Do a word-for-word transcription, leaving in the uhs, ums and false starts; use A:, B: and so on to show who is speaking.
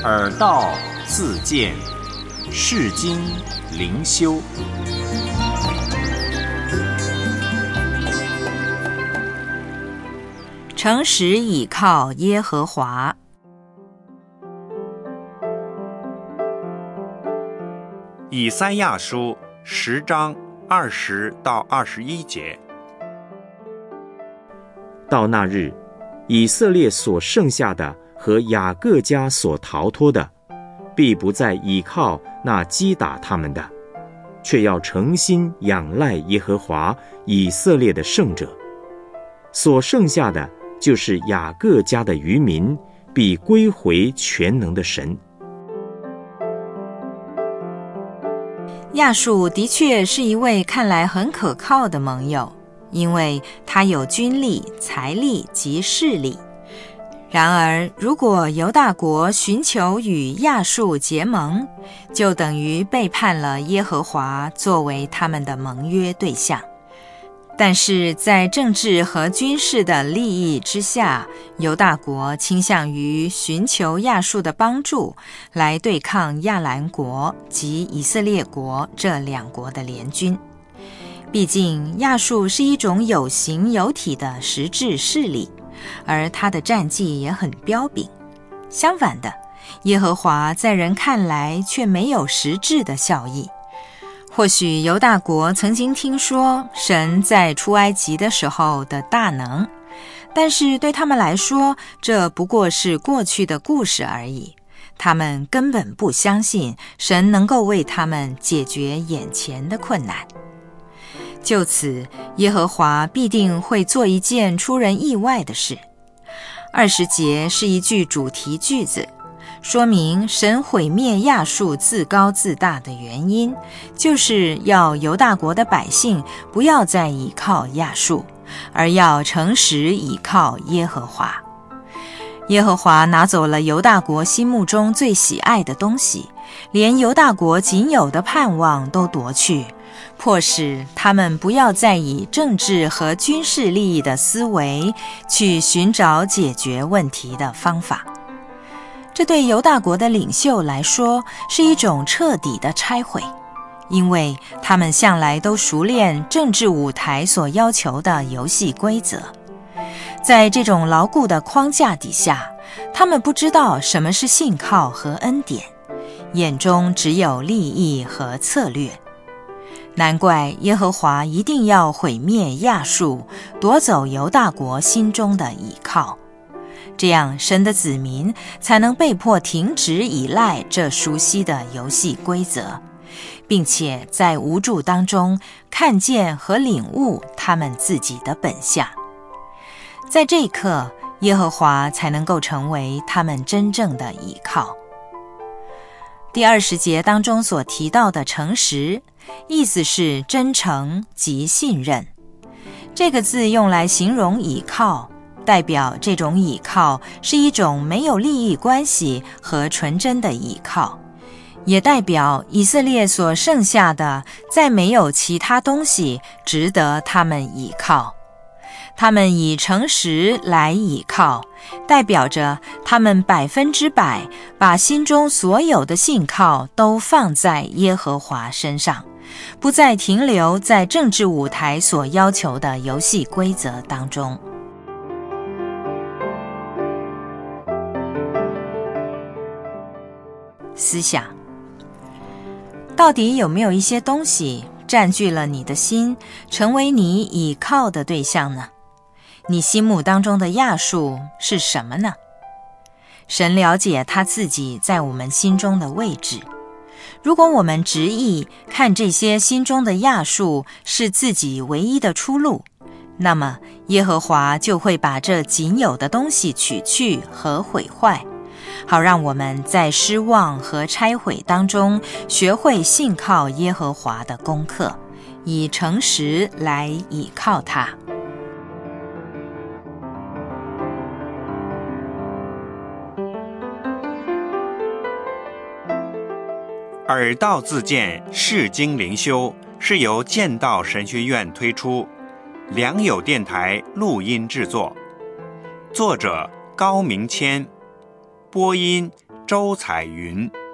A: 耳道自见，世经灵修。
B: 诚实倚靠耶和华。
A: 以赛亚书十章二十到二十一节。
C: 到那日，以色列所剩下的和雅各家所逃脱的，必不再倚靠那击打他们的，却要诚心仰赖耶和华以色列的圣者。所剩下的就是雅各家的余民，必归回全能的神。
B: 亚述的确是一位看来很可靠的盟友，因为他有军力、财力及势力。然而，如果犹大国寻求与亚述结盟，就等于背叛了耶和华作为他们的盟约对象。但是在政治和军事的利益之下，犹大国倾向于寻求亚述的帮助，来对抗亚兰国及以色列国这两国的联军。毕竟亚述是一种有形有体的实质势力，而他的战绩也很彪炳。相反的，耶和华在人看来却没有实质的效益。或许犹大国曾经听说神在出埃及的时候的大能，但是对他们来说，这不过是过去的故事而已。他们根本不相信神能够为他们解决眼前的困难。就此，耶和华必定会做一件出人意外的事。二十节是一句主题句子，说明神毁灭亚述自高自大的原因，就是要犹大国的百姓不要再倚靠亚述，而要诚实倚靠耶和华。耶和华拿走了犹大国心目中最喜爱的东西，连犹大国仅有的盼望都夺去，迫使他们不要再以政治和军事利益的思维去寻找解决问题的方法。这对犹大国的领袖来说是一种彻底的拆毁，因为他们向来都熟练政治舞台所要求的游戏规则。在这种牢固的框架底下，他们不知道什么是信靠和恩典，眼中只有利益和策略。难怪耶和华一定要毁灭亚述，夺走犹大国心中的倚靠。这样神的子民才能被迫停止依赖这熟悉的游戏规则，并且在无助当中看见和领悟他们自己的本相。在这一刻，耶和华才能够成为他们真正的依靠。第二十节当中所提到的诚实，意思是真诚及信任。这个字用来形容倚靠，代表这种倚靠是一种没有利益关系和纯真的倚靠，也代表以色列所剩下的再没有其他东西值得他们倚靠。他们以诚实来倚靠，代表着他们百分之百把心中所有的信靠都放在耶和华身上，不再停留在政治舞台所要求的游戏规则当中。思想，到底有没有一些东西占据了你的心，成为你倚靠的对象呢？你心目当中的亚述是什么呢？神了解他自己在我们心中的位置。如果我们执意看这些心中的亚述是自己唯一的出路，那么耶和华就会把这仅有的东西取去和毁坏，好让我们在失望和拆毁当中学会信靠耶和华的功课，以诚实来倚靠他。
A: 耳道自见，世经灵修是由剑道神学院推出，良友电台录音制作，作者高明谦，播音周彩云。